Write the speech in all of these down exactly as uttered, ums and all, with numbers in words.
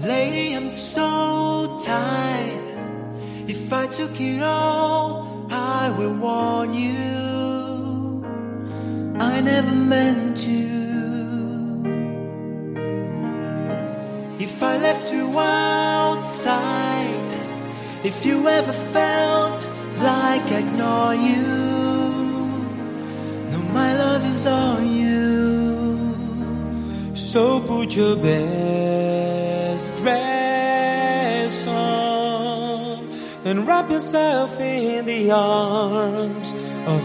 Lady, I'm so tired. If I took it all, I will warn you, I never meant to. If I left you outside, if you ever felt like I ignore you, no, my love is on you. So put your best dress on and wrap yourself in the arms of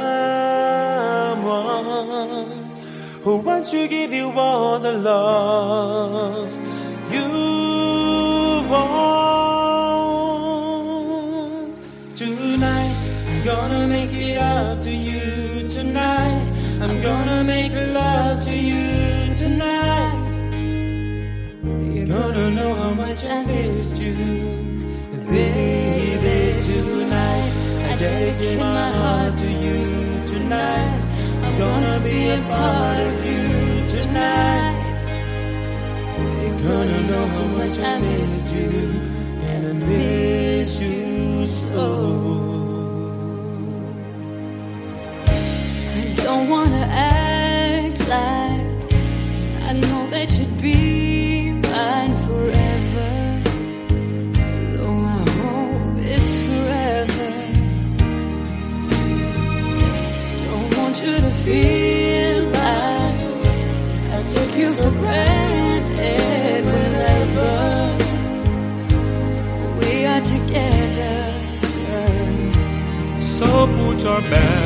someone who wants to give you all the love you want. Tonight, I'm gonna make it up to you. Tonight, I'm gonna make love to you. Tonight, you're gonna know how much I missed you. And baby, tonight, I dedicate my heart to you. Tonight, I'm gonna be a part of you. Tonight, you're gonna know how much I missed you. And I miss you so. I don't wanna act like I know that you'd be mine forever, though I hope it's forever. Don't want you to feel like I take you for granted whenever we are together. So put your best